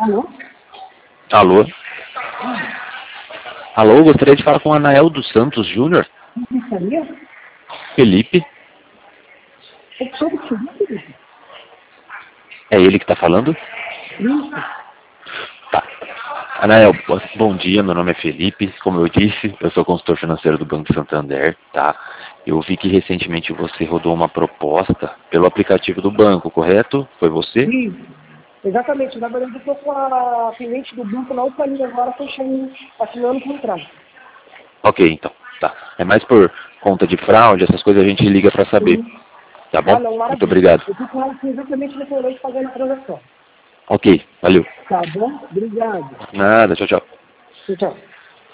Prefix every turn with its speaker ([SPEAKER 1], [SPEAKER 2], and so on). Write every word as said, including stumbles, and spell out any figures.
[SPEAKER 1] Alô?
[SPEAKER 2] Alô? Alô, gostaria de falar com o Anael dos Santos Júnior.
[SPEAKER 1] Quem seria?
[SPEAKER 2] Felipe.
[SPEAKER 1] É sobre o que seria, Felipe?
[SPEAKER 2] É ele que está falando?
[SPEAKER 1] Isso.
[SPEAKER 2] Tá. Anael, bo- bom dia, meu nome é Felipe. Como eu disse, eu sou consultor financeiro do Banco Santander, tá? Eu vi que recentemente você rodou uma proposta pelo aplicativo do banco, correto? Foi você?
[SPEAKER 1] Isso. Exatamente. Na verdade, eu estou com a atendente do banco na outra linha agora, fechando, assinando o contrato.
[SPEAKER 2] Ok, então. Tá. É mais por conta de fraude, essas coisas a gente liga para saber.
[SPEAKER 1] Uhum.
[SPEAKER 2] Tá
[SPEAKER 1] Ah,
[SPEAKER 2] bom?
[SPEAKER 1] não,
[SPEAKER 2] Muito
[SPEAKER 1] maravilha.
[SPEAKER 2] obrigado.
[SPEAKER 1] Eu estou com ela aqui exatamente nesse momento fazendo a transação.
[SPEAKER 2] Ok, valeu.
[SPEAKER 1] Tá bom? Obrigado.
[SPEAKER 2] Nada, tchau, tchau.
[SPEAKER 1] Tchau, tchau.